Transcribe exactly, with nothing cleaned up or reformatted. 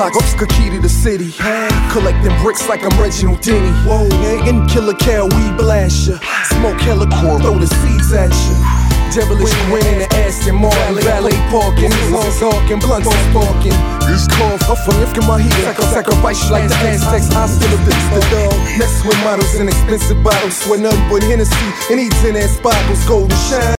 blocks, Oscar key to the city. Collecting bricks like I'm Reginald Denny. Whoa, and Killer Cal, we blast ya. Smoke hella corn, throw the seeds at ya. Devilish winning the Aston Martin, valet parking, niggas talking, blunts is sparking. This call for fucking my heat, sacrifice you like the Aztecs. I still a beast, the dog. Mess with models and expensive bottles, swear nothing but Hennessy and eats in that sparkles, golden shine.